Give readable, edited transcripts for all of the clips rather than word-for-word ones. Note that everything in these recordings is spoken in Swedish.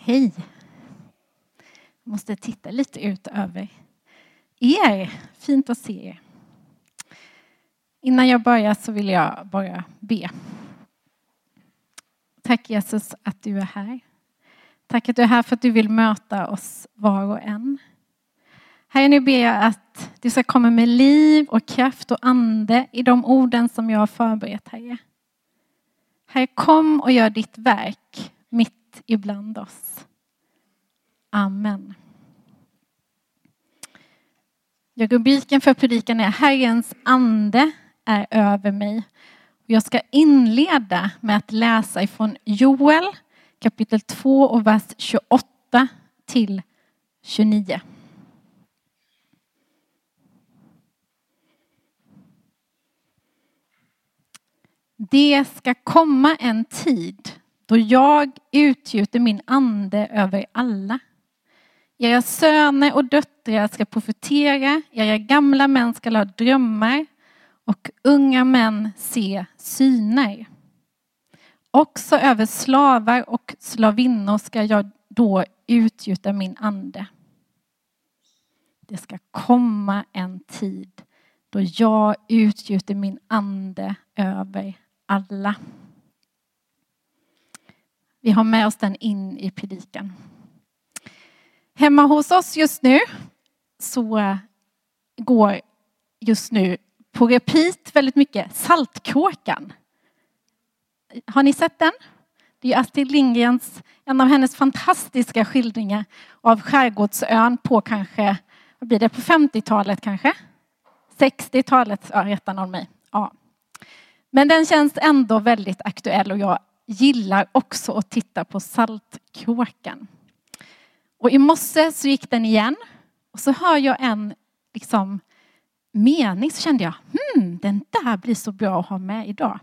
Hej. Jag måste titta lite ut över er. Fint att se er. Innan jag börjar så vill jag bara be. Tack Jesus att du är här. Tack att du är här för att du vill möta oss var och en. Herre, nu ber jag att du ska komma med liv och kraft och ande i de orden som jag har förberett, Herre. Herre, kom och gör ditt verk mitt ibland oss. Amen. Rubriken för predikan är Herrens ande är över mig. Jag ska inleda med att läsa ifrån Joel kapitel 2 och vers 28 till 29. Det ska komma en tid då jag utgjuter min ande över alla. Era söner och döttrar ska profetera, era gamla män ska ha drömmar och unga män se syner. Också över slavar och slavinnor ska jag då utgjuta min ande. Det ska komma en tid då jag utgjuter min ande över alla. Vi har med oss den in i predikan. Hemma hos oss just nu så går just nu på repeat väldigt mycket Saltkråkan. Har ni sett den? Det är Astrid Lindgrens, en av hennes fantastiska skildringar av skärgårdsön på kanske, vad blir det, på 50-talet kanske? 60-talet, ja, rättar någon mig. Ja. Men den känns ändå väldigt aktuell och jag gillar också att titta på Saltkråkan. Och i morse så gick den igen och så hör jag en mening, så kände jag, den där blir så bra att ha med idag.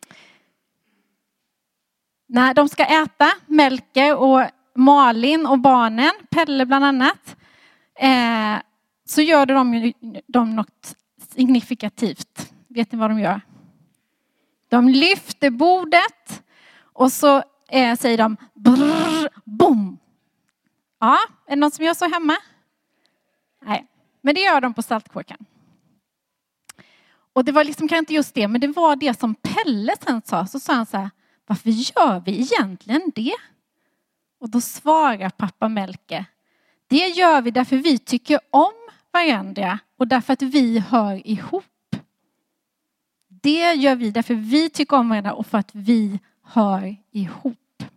När de ska äta, Melker och Malin och barnen, Pelle bland annat, så gör de något signifikativt. Vet ni vad de gör? De lyfter bordet och så säger de brrr, bom. Ja, är det någon som gör så hemma? Nej, men det gör de på Saltkråkan. Och det var kanske inte just det, men det var det som Pelle sen sa. Så sa han så här, varför gör vi egentligen det? Och då svarar pappa Melker, det gör vi därför vi tycker om varandra och därför att vi hör ihop. Det gör vi därför vi tycker om varandra och för att vi hör ihop.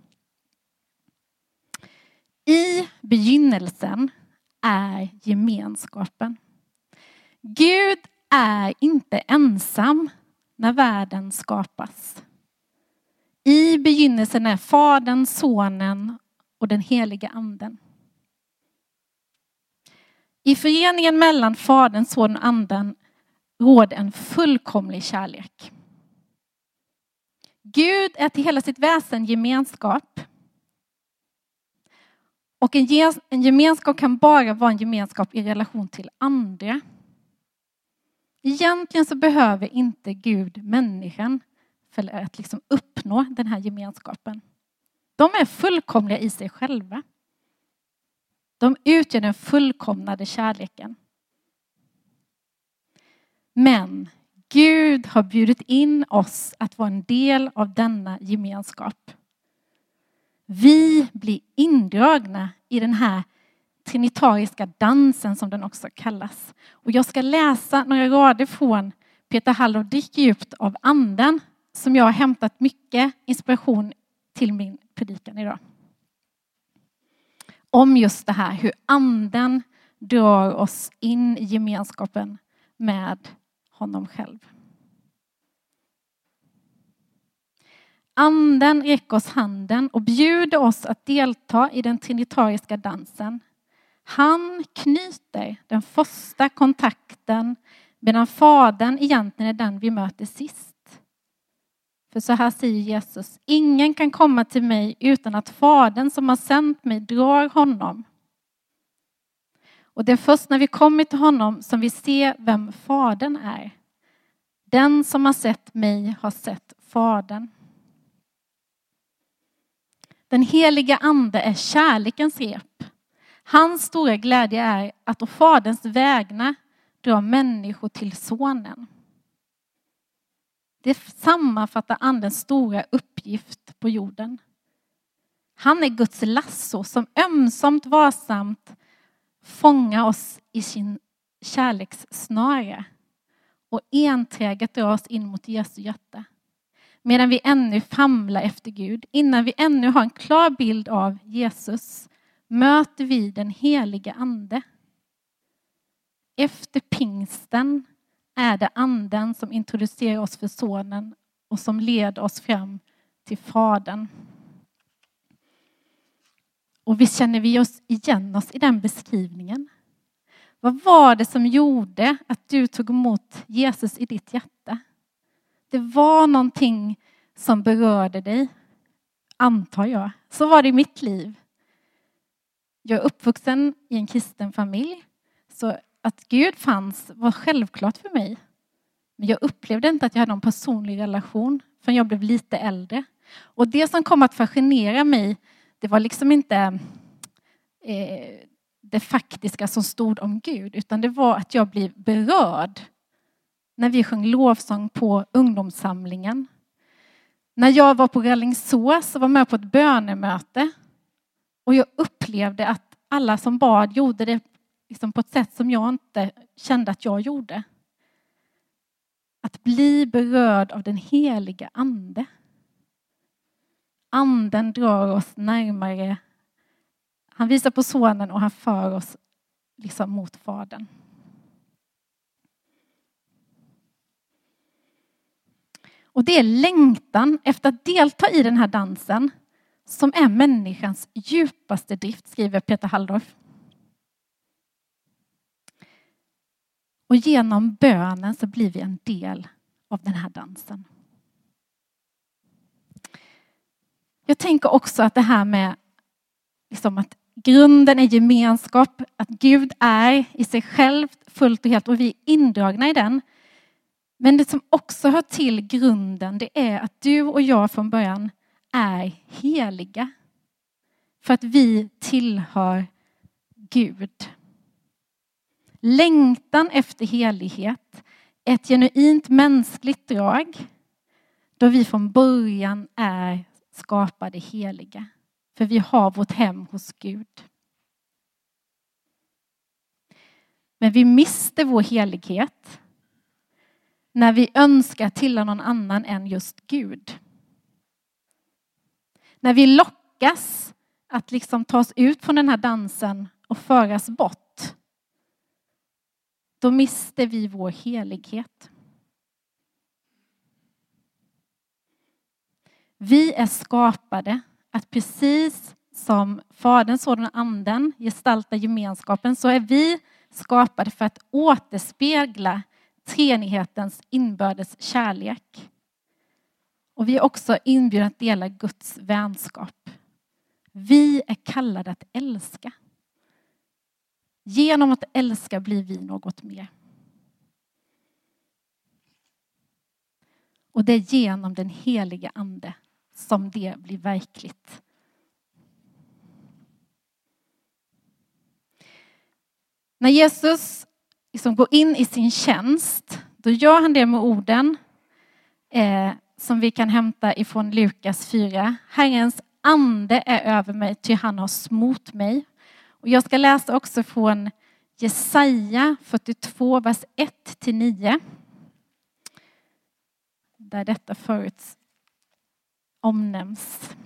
I begynnelsen är gemenskapen. Gud är inte ensam när världen skapas. I begynnelsen är Fadern, Sonen och den heliga anden. I föreningen mellan Fadern, Sonen och anden råder en fullkomlig kärlek. Gud är till hela sitt väsen gemenskap. Och en gemenskap kan bara vara en gemenskap i relation till andra. Egentligen så behöver inte Gud människan för att uppnå den här gemenskapen. De är fullkomliga i sig själva. De utgör den fullkomnade kärleken. Men Gud har bjudit in oss att vara en del av denna gemenskap. Vi blir indragna i den här trinitariska dansen som den också kallas. Och jag ska läsa några rader från Peter Halldorf Drick djupt av anden som jag har hämtat mycket inspiration till min predikan idag. Om just det här, hur anden drar oss in i gemenskapen med honom själv. Anden räcker oss handen och bjuder oss att delta i den trinitariska dansen. Han knyter den första kontakten medan Fadern egentligen är den vi möter sist. För så här säger Jesus, ingen kan komma till mig utan att Fadern som har sänt mig drar honom. Och det är först när vi kommer till honom som vi ser vem Fadern är. Den som har sett mig har sett Fadern. Den heliga ande är kärlekens rep. Hans stora glädje är att å faderns vägnar dra människor till sonen. Det sammanfattar andens stora uppgift på jorden. Han är Guds lasso som ömsomt varsamt fångar oss i sin kärlekssnara och enträget drar oss in mot Jesu hjärta. Medan vi ännu famlar efter Gud, innan vi ännu har en klar bild av Jesus, möter vi den heliga ande. Efter pingsten är det anden som introducerar oss för sonen och som leder oss fram till fadern. Och vi känner oss igen oss i den beskrivningen. Vad var det som gjorde att du tog emot Jesus i ditt hjärta? Det var någonting som berörde dig, antar jag. Så var det i mitt liv. Jag är uppvuxen i en kristen familj. Så att Gud fanns var självklart för mig. Men jag upplevde inte att jag hade någon personlig relation förrän jag blev lite äldre. Och det som kom att fascinera mig, det var liksom inte det faktiska som stod om Gud. Utan det var att jag blev berörd när vi sjöng lovsång på ungdomssamlingen. När jag var på Rällingsås och var med på ett bönemöte. Och jag upplevde att alla som bad gjorde det liksom på ett sätt som jag inte kände att jag gjorde. Att bli berörd av den heliga ande. Anden drar oss närmare. Han visar på sonen och han för oss liksom mot fadern. Och det är längtan efter att delta i den här dansen som är människans djupaste drift, skriver Peter Halldorf. Och genom bönen så blir vi en del av den här dansen. Jag tänker också att det här med liksom att grunden är gemenskap, att Gud är i sig själv fullt och helt och vi är indragna i den. Men det som också hör till grunden, det är att du och jag från början är heliga. För att vi tillhör Gud. Längtan efter helighet är ett genuint mänskligt drag. Då vi från början är skapade heliga. För vi har vårt hem hos Gud. Men vi mister vår helighet när vi önskar till någon annan än just Gud. När vi lockas att liksom tas ut från den här dansen och föras bort. Då mister vi vår helighet. Vi är skapade att precis som Fadern, Sonen och Anden gestaltar gemenskapen, så är vi skapade för att återspegla treenighetens inbördes kärlek. Och vi är också inbjudna att dela Guds vänskap. Vi är kallade att älska. Genom att älska blir vi något mer. Och det är genom den heliga ande som det blir verkligt. När Jesus liksom går in i sin tjänst, då gör han det med orden som vi kan hämta ifrån Lukas 4. Herrens ande är över mig, ty han har smort mig. Och jag ska läsa också från Jesaja 42, vers 1-9. Där detta förut omnämns.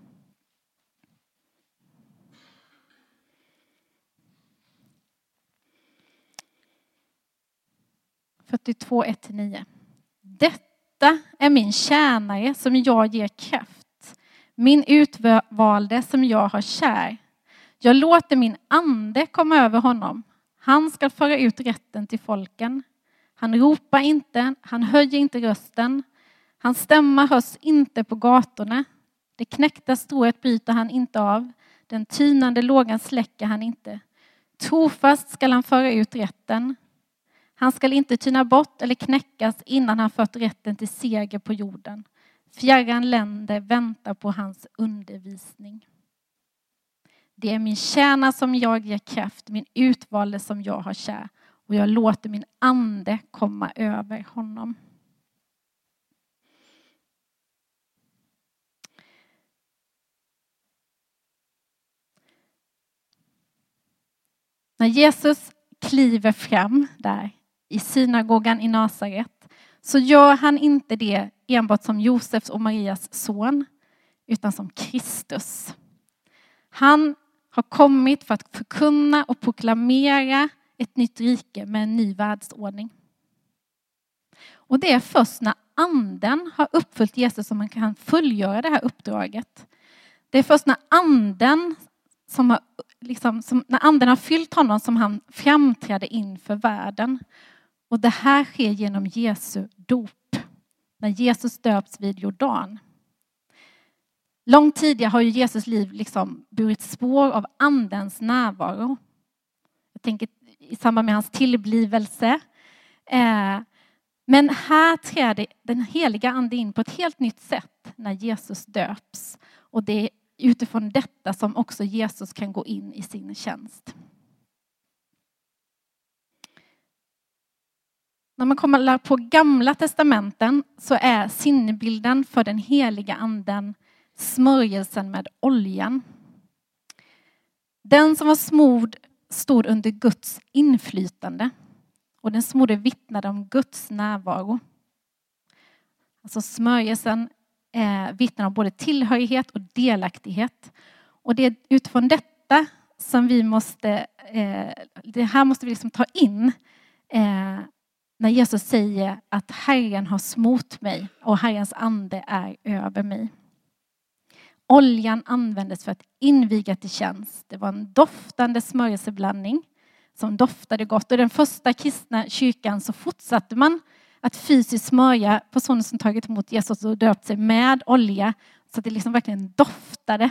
(42, 1-9). Detta är min tjänare som jag ger kraft. Min utvalde som jag har kär. Jag låter min ande komma över honom. Han ska föra ut rätten till folken. Han ropar inte, han höjer inte rösten. Hans stämma hörs inte på gatorna. Det knäckta strået bryter han inte av. Den tynande lågan släcker han inte. Trofast skall han föra ut rätten. Han skall inte tyna bort eller knäckas innan han fört rätten till seger på jorden. Fjärran länder väntar på hans undervisning. Det är min tjänare som jag ger kraft, min utvalde som jag har kär. Och jag låter min ande komma över honom. När Jesus kliver fram där i synagogan i Nasaret så gör han inte det enbart som Josefs och Marias son utan som Kristus. Han har kommit för att förkunna och proklamera ett nytt rike med en ny världsordning. Och det är först när anden har uppfyllt Jesus som man kan fullgöra det här uppdraget. Det är först när anden när anden har fyllt honom som han framträder inför världen. Och det här sker genom Jesu dop. När Jesus döps vid Jordan. Långt tidigare har ju Jesus liv burit spår av andens närvaro. Jag tänker i samband med hans tillblivelse. Men här träder den heliga ande in på ett helt nytt sätt när Jesus döps. Och det är utifrån detta som också Jesus kan gå in i sin tjänst. När man kommer på Gamla testamenten så är sinnebilden för den heliga anden smörjelsen med oljan. Den som var smord stod under Guds inflytande. Och den smorde vittnade om Guds närvaro. Alltså smörjelsen vittnar om både tillhörighet och delaktighet. Och det är utifrån detta som vi måste, det här måste vi ta in när Jesus säger att Herren har smort mig och Herrens ande är över mig. Oljan användes för att inviga till tjänst. Det var en doftande smörjelseblandning som doftade gott. Och den första kristna kyrkan så fortsatte man att fysiskt smörja personer som tagit emot Jesus och döpt sig med olja. Så att det verkligen doftade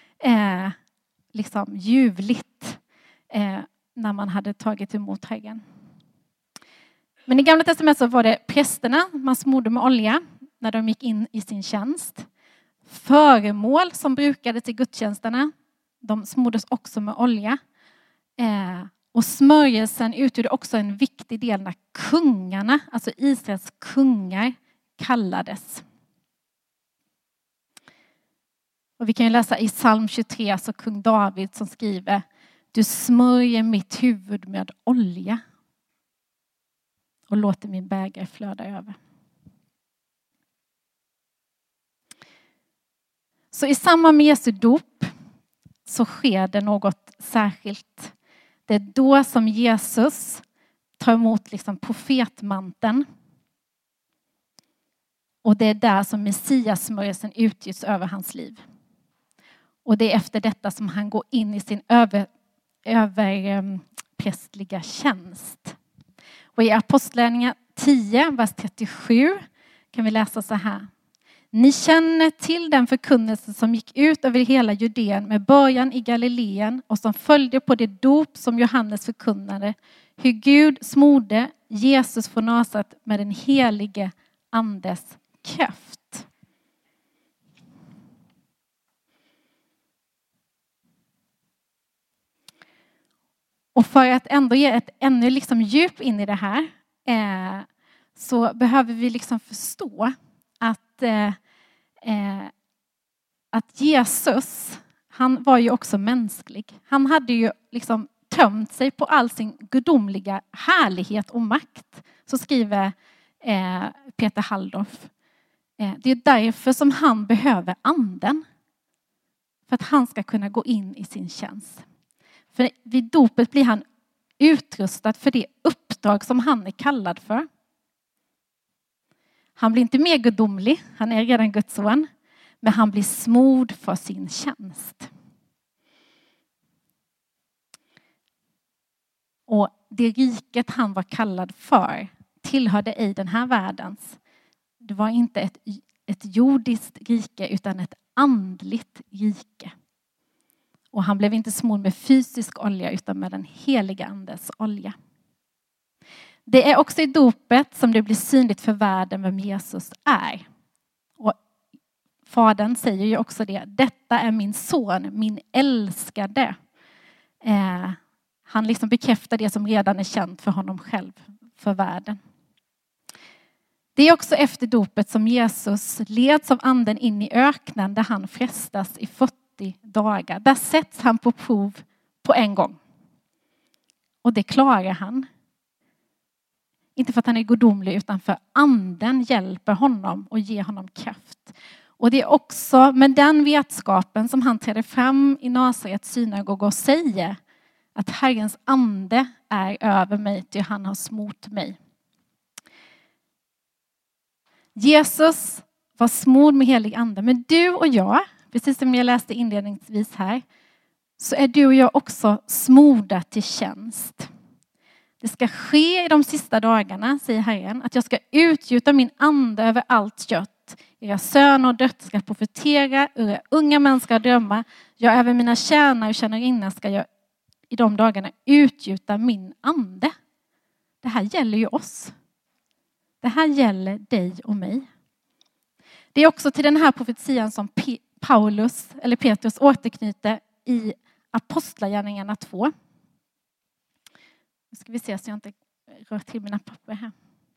ljuvligt när man hade tagit emot Herren. Men i Gamla testamentet så var det prästerna man smorde med olja när de gick in i sin tjänst. Föremål som brukades i gudstjänsterna, de smordes också med olja. Och smörjelsen utgjorde också en viktig del när kungarna, alltså Israels kungar, kallades. Och vi kan ju läsa i psalm 23, så kung David som skriver: Du smörjer mitt huvud med olja och låter min bägare flöda över. Så i samband med Jesu dop så sker det något särskilt. Det är då som Jesus tar emot profetmanteln. Och det är där som Messias-smörjelsen utgjuts över hans liv. Och det är efter detta som han går in i sin överprästliga tjänst. Och i Apostlagärningarna 10, vers 37 kan vi läsa så här. Ni känner till den förkunnelse som gick ut över hela Judeen med början i Galileen och som följde på det dop som Johannes förkunnade. Hur Gud smorde Jesus från Nasaret med den helige andes kraft. Och för att ändå ge ett ännu djup in i det här så behöver vi förstå att Jesus, han var ju också mänsklig. Han hade ju tömt sig på all sin gudomliga härlighet och makt. Så skriver Peter Halldorf. Det är därför som han behöver anden. För att han ska kunna gå in i sin tjänst. För vid dopet blir han utrustad för det uppdrag som han är kallad för. Han blir inte mer gudomlig, han är redan Guds son. Men han blir smord för sin tjänst. Och det riket han var kallad för tillhörde ej den här världens. Det var inte ett jordiskt rike utan ett andligt rike. Och han blev inte smord med fysisk olja utan med den heliga andes olja. Det är också i dopet som det blir synligt för världen vem Jesus är. Och Fadern säger ju också det. Detta är min son, min älskade. Han liksom bekräftar det som redan är känt för honom själv, för världen. Det är också efter dopet som Jesus leds av anden in i öknen där han frestas i 40 dagar. Där sätts han på prov på en gång. Och det klarar han. Inte för att han är gudomlig utan för anden hjälper honom och ger honom kraft. Och det är också med den vetskapen som han träder fram i Nasarets synagoga och säger att Herrens ande är över mig, ty han har smort mig. Jesus var smord med helig ande, men du och jag, precis som jag läste inledningsvis här, så är du och jag också smorda till tjänst. Det ska ske i de sista dagarna, säger Herren, att jag ska utgjuta min ande över allt kött. Era söner och döttrar ska profetera, era unga män ska drömma. Jag över mina tjänare och tjänarinnor ska jag i de dagarna utgjuta min ande. Det här gäller ju oss. Det här gäller dig och mig. Det är också till den här profetian som Petrus återknyter i Apostlagärningarna 2. Nu ska vi se så jag inte rör till mina papper här.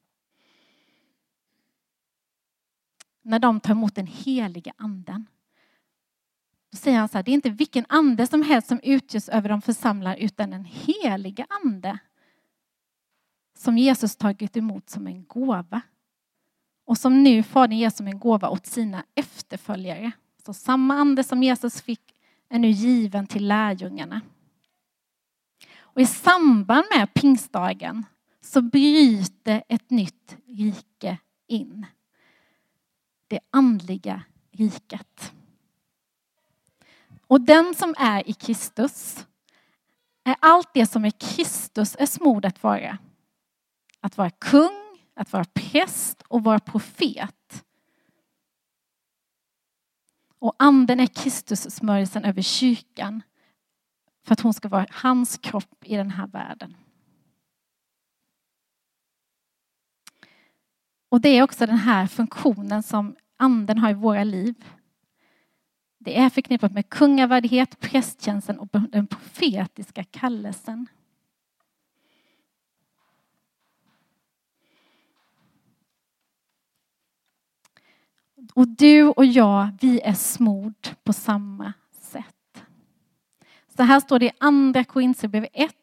När de tar emot den heliga anden. Då säger han så här, det är inte vilken ande som helst som utgörs över de församlar utan en heliga ande. Som Jesus tagit emot som en gåva. Och som nu Fadern ger som en gåva åt sina efterföljare. Så samma ande som Jesus fick är nu given till lärjungarna. Och i samband med pingstdagen så bryter ett nytt rike in. Det andliga riket. Och den som är i Kristus är allt det som är Kristus är smord att vara. Att vara kung, att vara präst och vara profet. Och anden är Kristus smörjelsen över kyrkan. För att hon ska vara hans kropp i den här världen. Och det är också den här funktionen som anden har i våra liv. Det är förknippat med kungavärdighet, prästtjänsten och den profetiska kallelsen. Och du och jag, vi är smord på samma sätt. Så här står det i andra Korinthierbrevet 1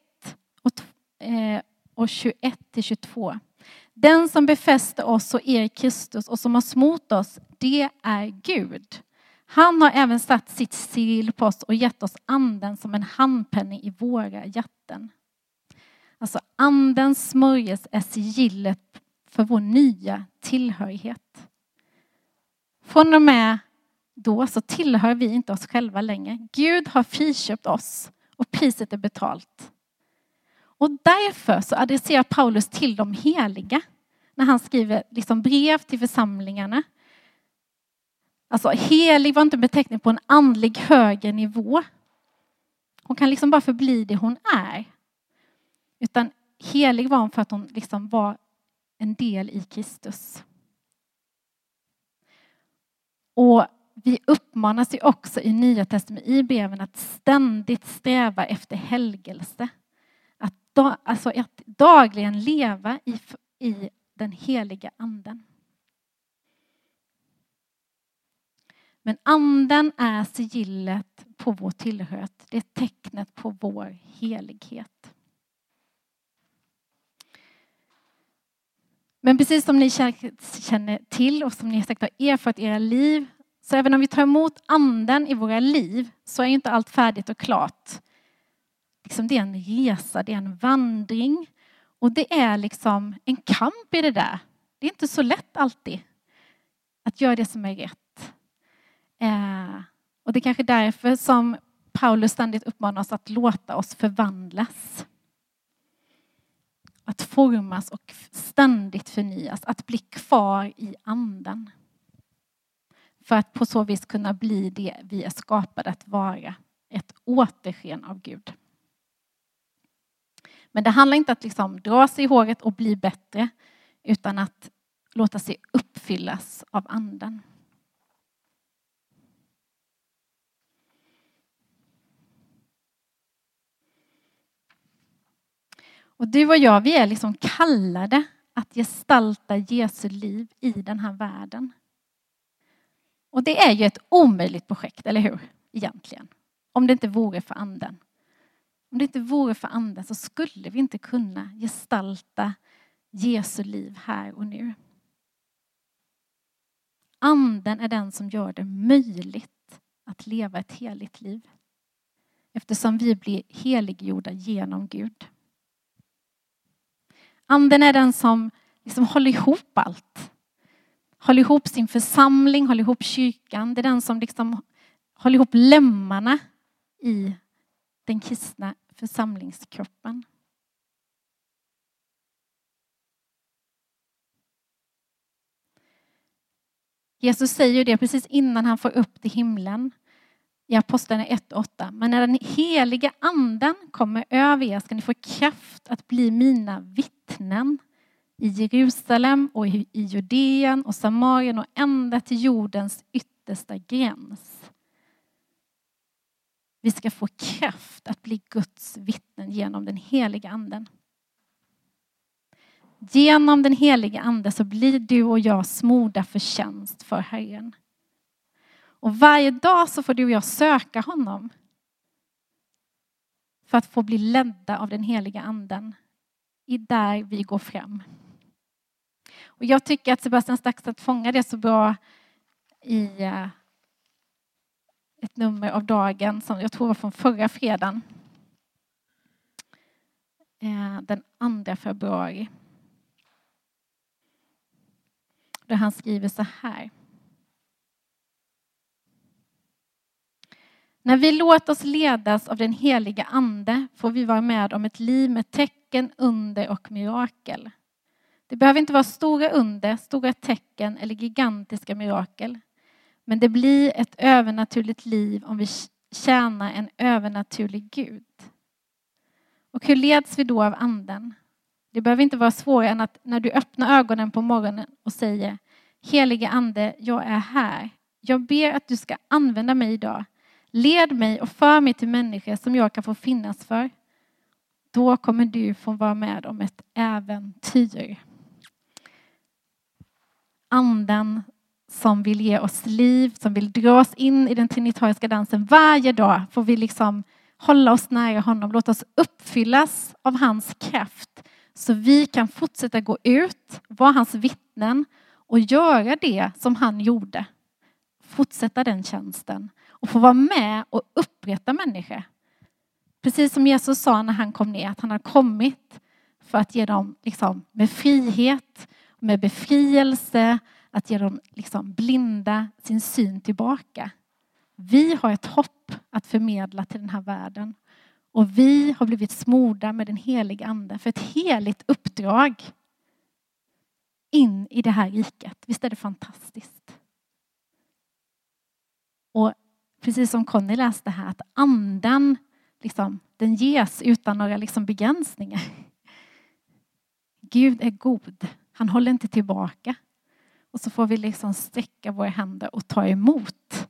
och 21-22. Den som befäster oss och er Kristus och som har smort oss, det är Gud. Han har även satt sitt sigill på oss och gett oss anden som en handpenning i våra hjärtan. Alltså andens smörjelse är sigillet för vår nya tillhörighet. Från och med då så tillhör vi inte oss själva längre. Gud har friköpt oss och priset är betalt. Och därför så adresserar Paulus till de heliga när han skriver liksom brev till församlingarna. Alltså helig var inte beteckning på en andlig högre nivå. Hon kan liksom bara förbli det hon är. Utan helig var hon för att hon liksom var en del i Kristus. Och vi uppmanas ju också i Nya testamentet i breven att ständigt sträva efter helgelse. Att dagligen leva i den heliga anden. Men anden är sigillet på vår tillhörighet. Det är tecknet på vår helighet. Men precis som ni känner till och som ni säkert har erfarit i era liv. Så även om vi tar emot anden i våra liv så är inte allt färdigt och klart. Liksom det är en resa, det är en vandring. Och det är liksom en kamp i det där. Det är inte så lätt alltid att göra det som är rätt. Och det är kanske därför som Paulus ständigt uppmanar oss att låta oss förvandlas. Att formas och ständigt förnyas. Att bli kvar i anden. För att på så vis kunna bli det vi är skapade att vara. Ett återsken av Gud. Men det handlar inte att liksom dra sig i håret och bli bättre. Utan att låta sig uppfyllas av anden. Och du och jag, vi är liksom kallade att gestalta Jesu liv i den här världen. Och det är ju ett omöjligt projekt, eller hur? Egentligen. Om det inte vore för anden. Om det inte vore för anden så skulle vi inte kunna gestalta Jesu liv här och nu. Anden är den som gör det möjligt att leva ett heligt liv. Eftersom vi blir heliggjorda genom Gud. Anden är den som liksom håller ihop allt. Håller ihop sin församling, håller ihop kyrkan. Det är den som liksom håller ihop lemmarna i den kristna församlingskroppen. Jesus säger ju det precis innan han får upp till himlen i Apostlagärningarna 1:8. Men när den heliga anden kommer över er ska ni få kraft att bli mina vittnen i Jerusalem och i Judeen och Samarien och ända till jordens yttersta gräns. Vi ska få kraft att bli Guds vittnen genom den heliga anden. Genom den heliga anden så blir du och jag smorda för tjänst för Herren. Och varje dag så får du och jag söka honom. För att få bli ledda av den heliga anden. I där vi går fram. Och jag tycker att Sebastian Staxet fångar det så bra i ett nummer av dagen som jag tror var från förra fredagen. Den 2 februari. Där han skriver så här. När vi låter oss ledas av den heliga ande får vi vara med om ett liv med tecken, under och mirakel. Det behöver inte vara stora under, stora tecken eller gigantiska mirakel. Men det blir ett övernaturligt liv om vi tjänar en övernaturlig Gud. Och hur leds vi då av anden? Det behöver inte vara svårare än att när du öppnar ögonen på morgonen och säger: heliga ande, jag är här. Jag ber att du ska använda mig idag. Led mig och för mig till människor som jag kan få finnas för. Då kommer du få vara med om ett äventyr. Anden som vill ge oss liv, som vill dra oss in i den trinitariska dansen. Varje dag får vi liksom hålla oss nära honom. Låt oss uppfyllas av hans kraft. Så vi kan fortsätta gå ut, vara hans vittnen och göra det som han gjorde. Fortsätta den tjänsten och få vara med och upprätta människor. Precis som Jesus sa när han kom ner, att han har kommit för att ge dem liksom med frihet, med befrielse, att ge dem liksom blinda sin syn tillbaka. Vi har ett hopp att förmedla till den här världen. Och vi har blivit smorda med den heliga ande för ett heligt uppdrag in i det här riket. Visst är det fantastiskt? Och precis som Conny läste här, att anden liksom, den ges utan några liksom begränsningar. Gud är god. Han håller inte tillbaka. Och så får vi liksom sträcka våra händer och ta emot.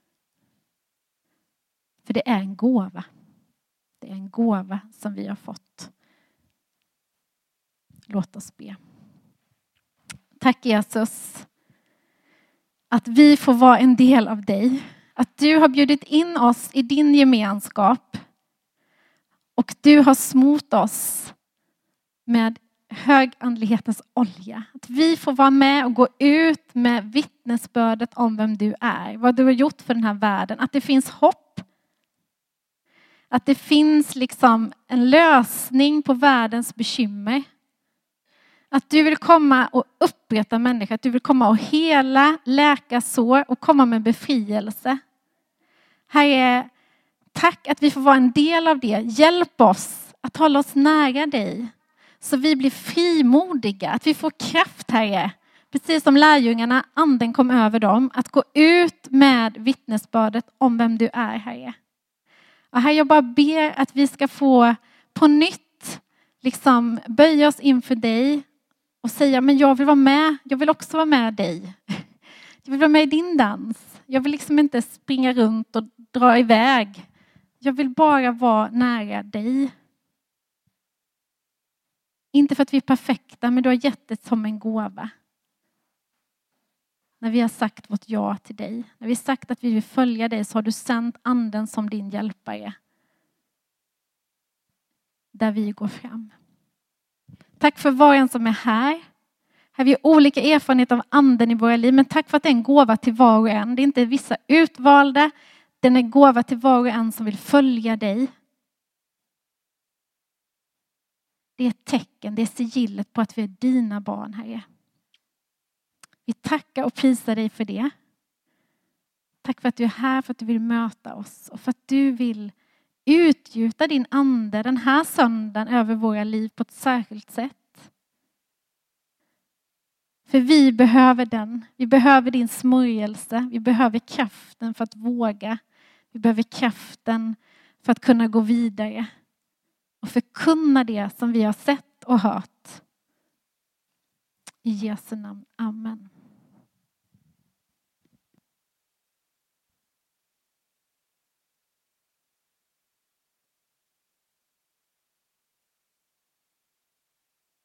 För det är en gåva. Det är en gåva som vi har fått. Låt oss be. Tack Jesus. Att vi får vara en del av dig. Att du har bjudit in oss i din gemenskap. Och du har smort oss med högandlighetens olja. Att vi får vara med och gå ut med vittnesbördet om vem du är. Vad du har gjort för den här världen. Att det finns hopp. Att det finns liksom en lösning på världens bekymmer. Att du vill komma och upprätta människor. Att du vill komma och hela, läka sår och komma med befrielse. Herre, tack att vi får vara en del av det. Hjälp oss att hålla oss nära dig. Så vi blir frimodiga. Att vi får kraft, Herre. Precis som lärjungarna, anden kom över dem. Att gå ut med vittnesbördet om vem du är, Herre. Och Herre, jag bara ber att vi ska få på nytt liksom böja oss inför dig. Och säga, men jag vill vara med. Jag vill också vara med dig. Jag vill vara med i din dans. Jag vill liksom inte springa runt och dra iväg. Jag vill bara vara nära dig. Inte för att vi är perfekta, men du har gett det som en gåva. När vi har sagt vårt ja till dig. När vi har sagt att vi vill följa dig, så har du sänt anden som din hjälpare. Där vi går fram. Tack för var och en som är här. Här vi har olika erfarenhet av anden i våra liv. Men tack för att det är en gåva till var och en. Det är inte vissa utvalda. Den är en gåva till var och en som vill följa dig. Det är ett tecken, det är sigillet på att vi är dina barn, Herre. Vi tackar och prisar dig för det. Tack för att du är här, för att du vill möta oss. Och för att du vill utgjuta din ande den här söndagen över våra liv på ett särskilt sätt. För vi behöver den. Vi behöver din smörjelse. Vi behöver kraften för att våga. Vi behöver kraften för att kunna gå vidare. Och förkunna det som vi har sett och hört. I Jesu namn. Amen.